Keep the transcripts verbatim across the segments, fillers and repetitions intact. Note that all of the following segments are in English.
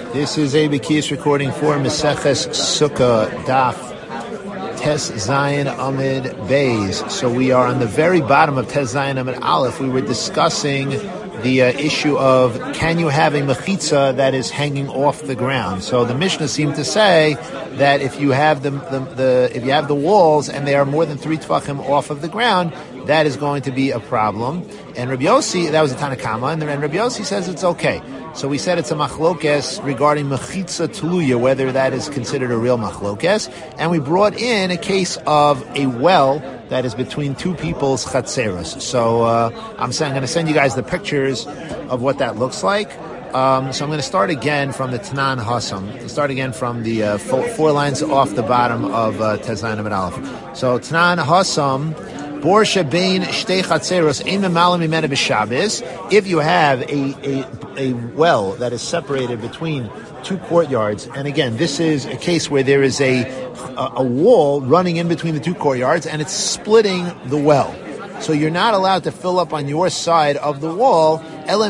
This is a Bekias recording for Meseches Sukkah Daf Tes Zayin Amid Beis. So we are on the very bottom of Tes Zayin Amid Aleph. We were discussing the uh, issue of can you have a mechitza that is hanging off the ground. So the Mishnah seemed to say that if you have the, the, the if you have the walls and they are more than three tefachim off of the ground, that is going to be a problem. And Rabbi Yossi, that was a Tanakama, and, and Rabbi Yossi says it's okay. So we said it's a machlokes regarding mechitza tuluya, whether that is considered a real machlokes. And we brought in a case of a well that is between two people's chatzeros. So uh, I'm saying I'm going to send you guys the pictures of what that looks like. Um, so I'm going to start again from the Tanan Hasam. Start again from the uh, four, four lines off the bottom of uh, Tes Zayin Amid Aleph. So Tanan Hasam. If you have a, a, a well that is separated between two courtyards, and again, this is a case where there is a, a, a wall running in between the two courtyards, and it's splitting the well. So you're not allowed to fill up on your side of the wall,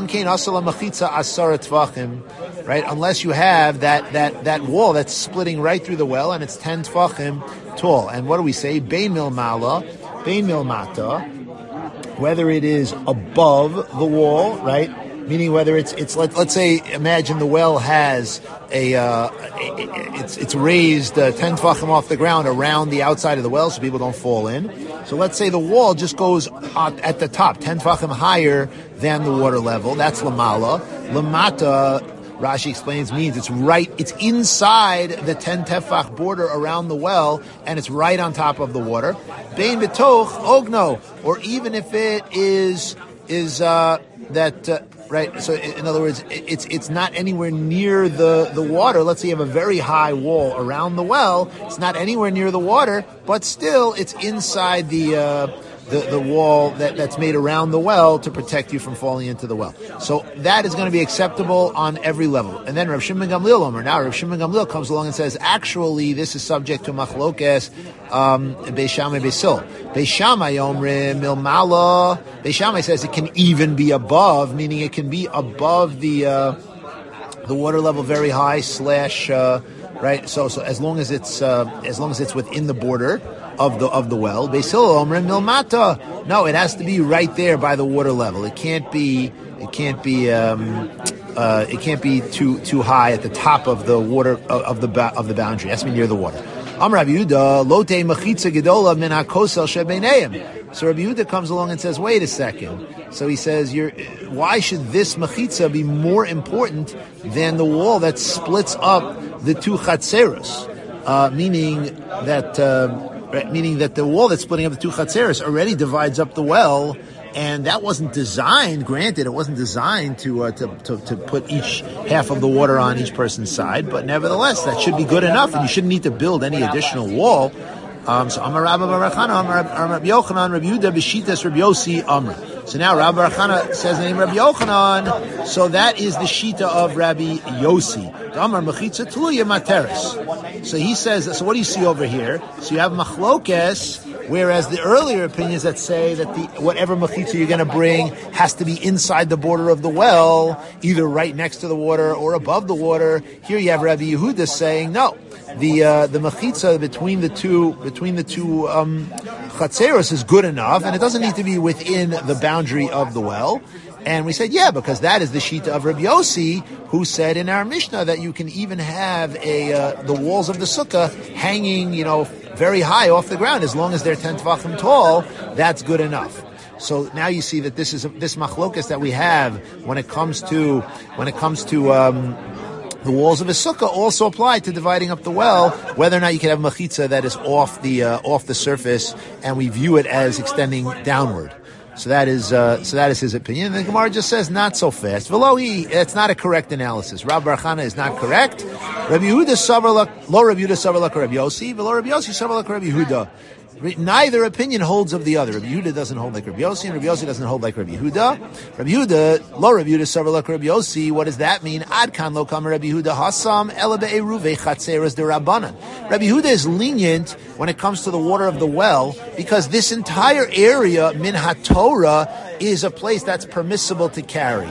right? Unless you have that, that, that wall that's splitting right through the well, and it's ten tvachim tall. And what do we say? Bein milmala, bein milmata, whether it is above the wall, right? Meaning whether it's it's let, let's say imagine the well has a uh, it's it's raised uh, ten tefachim off the ground around the outside of the well so people don't fall in. So let's say the wall just goes at the top, ten tefachim higher than the water level. That's lamala. Lamata, Rashi explains, means it's right, it's inside the ten tefach border around the well, and it's right on top of the water. Bein betoch ogno, or even if it is is uh, that. Uh, Right, so in other words, it's it's not anywhere near the, the water. Let's say you have a very high wall around the well. It's not anywhere near the water, but still it's inside the uh, the, the wall that, that's made around the well to protect you from falling into the well. So that is going to be acceptable on every level. And then Rav Shimon Gamliel Omer. Now Rav Shimon Gamliel comes along and says, actually, this is subject to machlokes um, Beis Shammai Beis Hillel. Beis Shammai Omrim Milmala. Beis Shammai says it can even be above, meaning it can be above the uh, the water level very high slash uh, right. So so as long as it's uh, as long as it's within the border of the of the well. Beis Hillel Omrim Milmata. No, it has to be right there by the water level. It can't be. It can't be. Um, uh, it can't be too too high at the top of the water of, of the ba- of the boundary. It has to be near the water. Amar Rabbi Yehuda, lote mechitza gedola min hakosel shebeineim. So Rabbi Yehuda comes along and says, wait a second. So he says, You're, why should this mechitza be more important than the wall that splits up the two chatzeros? Uh, meaning that, uh, meaning that the wall that's splitting up the two chatzeros already divides up the well. And that wasn't designed, granted, it wasn't designed to, uh, to to to put each half of the water on each person's side, but nevertheless, that should be good enough, and you shouldn't need to build any additional wall. Um, so, Amar Rabba Bar Chana, Amar Rabbi Yochanan, Rabbi Yehuda, B'shitas, Rabbi Yossi, Amr. So now Rabbi Bar Chana says the name Rabbi Yochanan, so that is the shita of Rabbi Yossi. Amar Mechitza Tuluya Materis. So he says, so what do you see over here? So you have machlokes, whereas the earlier opinions that say that the whatever mechitza you're going to bring has to be inside the border of the well, either right next to the water or above the water. Here you have Rabbi Yehuda saying no. The uh, the mechitza between the two between the two um, chatzeros is good enough, and it doesn't need to be within the boundary of the well. And we said, yeah, because that is the shita of Rabbi Yossi, who said in our Mishnah that you can even have a uh, the walls of the sukkah hanging, you know, very high off the ground as long as they're ten tvachim tall. That's good enough. So now you see that this is a, this machlokas that we have when it comes to when it comes to. Um, The walls of a sukkah also apply to dividing up the well, whether or not you can have mechitza that is off the uh, off the surface, and we view it as extending downward. So that is uh, so that is his opinion. And the Gemara just says not so fast. Velohi, it's not a correct analysis. Rabbi Bar Chana is not correct. Rabbi Yehuda savar lo Rabbi Yehuda savar like Rabbi Yossi, velo Rabbi Yossi savar like Rabbi Yehuda. Neither opinion holds of the other. Rabbi Yehuda doesn't hold like Rabbi Yossi, and Rabbi Yossi doesn't hold like Rabbi Yehuda. Rabbi Yehuda, lo Rabbi Yehuda savar like Rabbi Yossi. What does that mean? Ad kan lo kama Rabbi Yehuda hasam ela be'eru ve'chatzeres derabanan. Rabbi Yehuda is lenient when it comes to the water of the well because this entire area min haTorah is a place that's permissible to carry.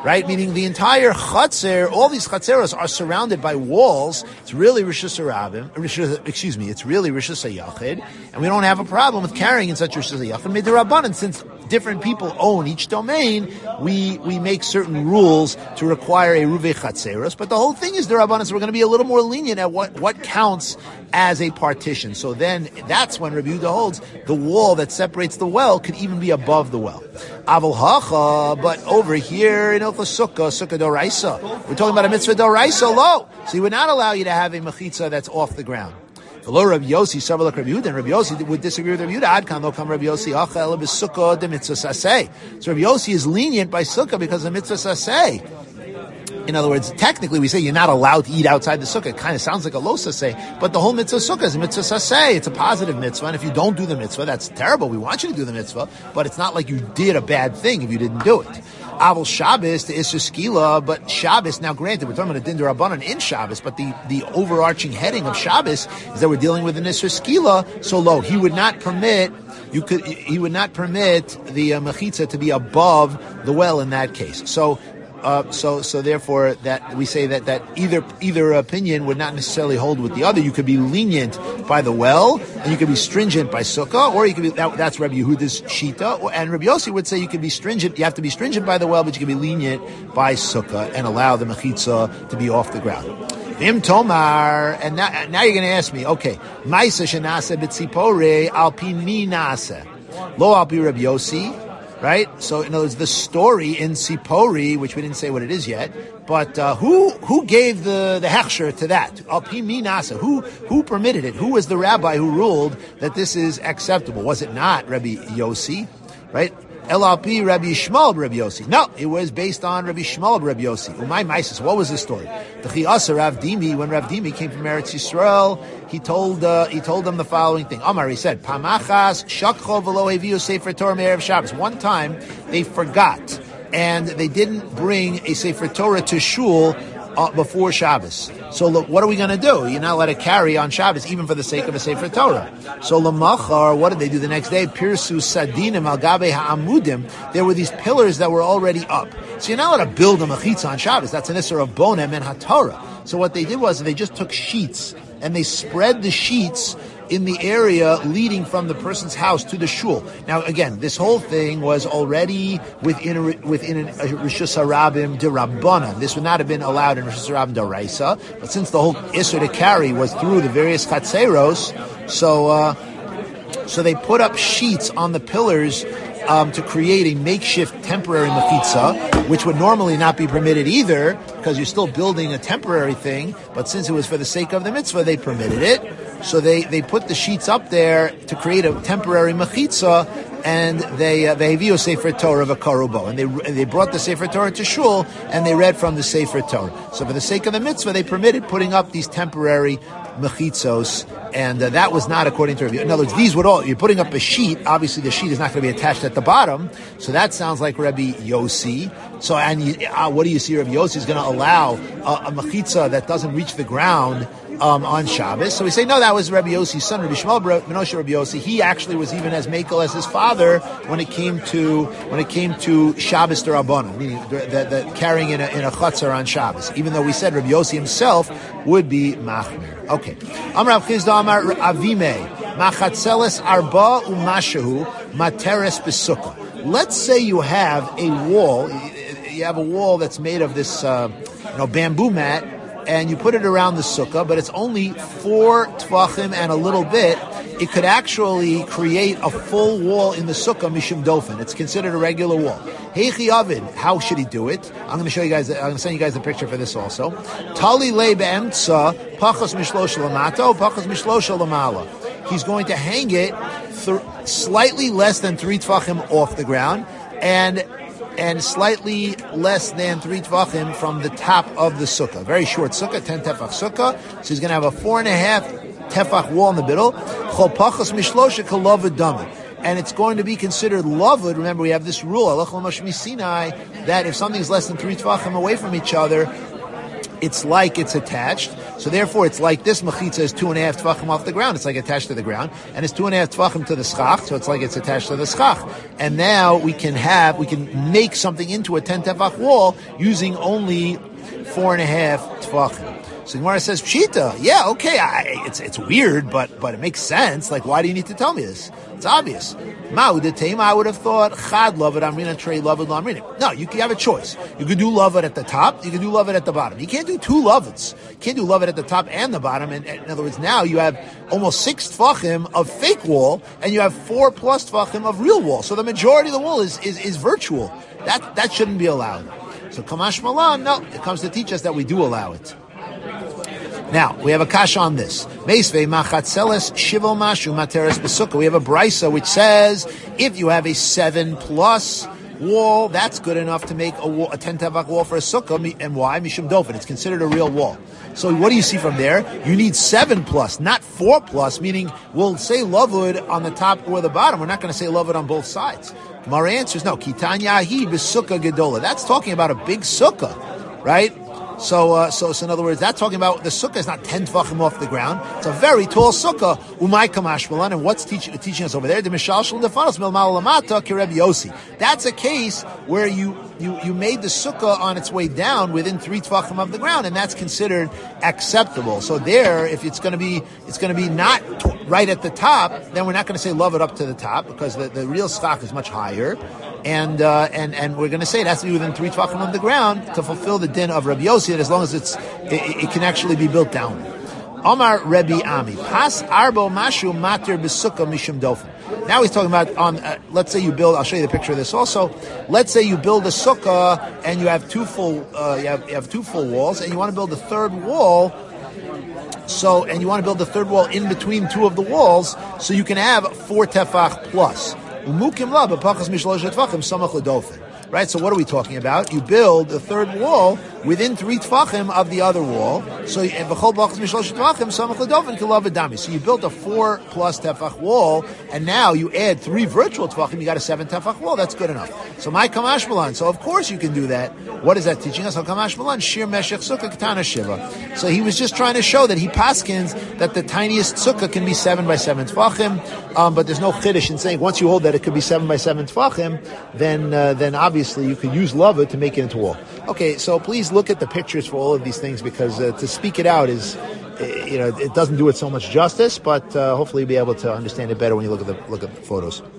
right? Meaning the entire Chatzer, all these Chatzeros are surrounded by walls. It's really Rishus Harabim, excuse me, it's really Rishus HaYachid, and we don't have a problem with carrying in such Rishus HaYachid. Midrabanan, since different people own each domain, we we make certain rules to require a Ruvei Chatzeros, but the whole thing is Derabanan, so we're going to be a little more lenient at what, what counts as a partition. So then, that's when Rabbi Yehuda holds the wall that separates the well could even be above the well. Aval Hacha, but over here in Ilchos Sukkah, Sukkah Doraisa, we're talking about a mitzvah Doraisa low. So he would not allow you to have a mechitza that's off the ground. Below Rabbi Yossi, several like Rabbi Yehuda, and Rabbi Yossi would disagree with Rabbi Yehuda. Ad kan lo kam Rabbi Yossi hacha ela b'sukkah de mitzvah saseh. So Rabbi Yossi is lenient by sukkah because of mitzvah saseh. In other words, technically we say you're not allowed to eat outside the sukkah. It kind of sounds like a lo saseh, but the whole mitzvah sukkah is a mitzvah saseh. It's a positive mitzvah, and if you don't do the mitzvah, that's terrible. We want you to do the mitzvah, but it's not like you did a bad thing if you didn't do it. Avol Shabbos to Isser Skila, but Shabbos, now granted, we're talking about a Din D'Rabbanan in Shabbos, but the, the overarching heading of Shabbos is that we're dealing with an Isser Skila, so low. He would not permit, you could, he would not permit the uh, Mechitza to be above the well in that case. So, Uh, so, so therefore, that we say that, that either either opinion would not necessarily hold with the other. You could be lenient by the well, and you could be stringent by sukkah, or you could be that, that's Rabbi Yehuda's shita, or, and Rabbi Yossi would say you could be stringent. You have to be stringent by the well, but you can be lenient by sukkah and allow the mechitza to be off the ground. Im Tomar, and now, now you're going to ask me, okay, Maisa shenase b'tzipore alpi mi nase lo alpi Rabbi Yossi. Right? So, in other words, the story in Sipori, which we didn't say what it is yet, but uh, who who gave the, the hechsher to that? Who who permitted it? Who was the rabbi who ruled that this is acceptable? Was it not Rabbi Yossi? Right? L L P Rabbi Shmuel Rabbi Yossi. No, it was based on Rabbi Shmuel Rabbi Yossi. Umay Maisis. What was the story? The Chiyasa Rav Dimi, when Rav Dimi came from Eretz Yisrael, he told uh, he told them the following thing. Amar, he said, Pamachas shakcho v'lo heviu sefer Torah me'erev Shabbos. One time they forgot and they didn't bring a sefer Torah to shul uh, before Shabbos. So look, what are we going to do? You're not allowed to carry on Shabbos, even for the sake of a Sefer Torah. So Lamachar, what did they do the next day? Pirsu Sadinim al Gabe Ha'amudim. There were these pillars that were already up. So you're not allowed to build a mechitza on Shabbos. That's an Isser of Bonem and HaTorah. So what they did was they just took sheets and they spread the sheets in the area leading from the person's house to the shul. Now, again, this whole thing was already within a, within a Rishus Harabim D'Rabbanan. This would not have been allowed in Rishus Harabim D'Oraisa, but since the whole Isser to carry was through the various Chatzeros, so uh, so they put up sheets on the pillars Um, to create a makeshift temporary mechitza, which would normally not be permitted either, because you're still building a temporary thing, but since it was for the sake of the mitzvah, they permitted it. So they, they put the sheets up there to create a temporary mechitza, and they uh, they heviu Sefer Torah v'karubo, and they they brought the Sefer Torah to shul, and they read from the Sefer Torah. So for the sake of the mitzvah, they permitted putting up these temporary mechitzos, and uh, that was not according to Rabbi. In other words, these would all, you're putting up a sheet, obviously the sheet is not going to be attached at the bottom, so that sounds like Rabbi Yossi. So, and you, uh, what do you see Rabbi Yossi is going to allow uh, a mechitza that doesn't reach the ground um, on Shabbos? So we say, no, that was Rabbi Yossi's son, Rabbi Shmuel Menoshe Rabbi Yossi. He actually was even as makel as his father when it came to when it came to Shabbos D'Rabbanan, meaning the, the, the carrying in a, in a chutzner on Shabbos, even though we said Rabbi Yossi himself would be machmir. Okay. Amar Chizda Amar Avime Machatzeles Arba Umashahu Materes Besukah. Let's say you have a wall, you have a wall that's made of this uh, you know, bamboo mat, and you put it around the sukkah, but it's only four tvachim and a little bit. It could actually create a full wall in the sukkah, mishum dofen. It's considered a regular wall. Heichi Avid, how should he do it? I'm going to show you guys, I'm going to send you guys a picture for this also. Tali le be'emtza, pachas mishlosh lamato, pachas mishlosh lamala. He's going to hang it th- slightly less than three tvachim off the ground, and and slightly less than three tvachim from the top of the sukkah. Very short sukkah, ten tefach sukkah. So he's going to have a four and a half tefach wall in the middle. Chol pachas mishlosha kalav dama. And it's going to be considered lavud. Remember, we have this rule, that if something is less than three tvachim away from each other, it's like it's attached. So therefore, it's like this mechitza is two and a half tvachim off the ground. It's like attached to the ground, and it's two and a half tvachim to the schach. So it's like it's attached to the schach. And now we can have we can make something into a ten tefach wall using only four and a half tvachim. So Gemara says, Pshita, yeah, okay, I, it's it's weird, but but it makes sense. Like, why do you need to tell me this? It's obvious. Ma'udateim, I would have thought, Chad Lavid Amrina, Trey Lavid Lamrina. No, you can have a choice. You can do Lavid at the top, you can do Lavid at the bottom. You can't do two Lavids. You can't do Lavid at the top and the bottom. And, and in other words, now you have almost six Tvachim of fake wall, and you have four plus Tvachim of real wall. So the majority of the wall is, is, is virtual. That, that shouldn't be allowed. So Kamash Malan, no, it comes to teach us that we do allow it. Now, we have a kasha on this. Meisvei machatzeles shivo mashu materes besukah. We have a brisa which says, if you have a seven plus wall, that's good enough to make a, wall, a ten tevach wall for a sukkah. And why? Mishum dofen. It's considered a real wall. So what do you see from there? You need seven plus, not four plus, meaning we'll say lavud on the top or the bottom. We're not going to say lavud on both sides. Gemara answers, no. Kitanyahi b'sukkah gedola. That's talking about a big sukkah, right? So, uh, so, so in other words, that's talking about the sukkah is not ten tvachim off the ground. It's a very tall sukkah. Umay kamash malan. And what's teaching, teaching us over there? The mishal shel defanos mil malamata kireb yosi. That's a case where you, you, you made the sukkah on its way down within three tvachim of the ground, and that's considered acceptable. So there, if it's going to be, it's going to be not t- right at the top, then we're not going to say love it up to the top because the, the real schach is much higher. And, uh, and, and we're going to say it has to be within three tvachim of the ground to fulfill the din of Rabbi Yossi, that as long as it's, it, it can actually be built down. Omar Rebbe Ami, Pas Arbo Mashu Matir B'Sukkah Mishum Dofen. Now he's talking about on, uh, let's say you build, I'll show you the picture of this also. Let's say you build a sukkah and you have two full, uh, you have, you have two full walls and you want to build a third wall. So, and you want to build the third wall in between two of the walls, so you can have four tefach plus. Right, so what are we talking about? You build the third wall within three tefachim of the other wall. So, so you built a four plus tefach wall, and now you add three virtual tefachim. You got a seven tefach wall. That's good enough. So my kamash malan. So of course you can do that. What is that teaching us? Kamash malan shir meshech sukkah katana shiva. So he was just trying to show that he paskins that the tiniest sukkah can be seven by seven tefachim. Um, but there's no chiddush in saying once you hold that it could be seven by seven tefachim, then uh, then obviously you could use lava to make it into a wall. Okay, so please look at the pictures for all of these things because uh, to speak it out is, you know, it doesn't do it so much justice. But uh, hopefully you'll be able to understand it better when you look at the look at the photos.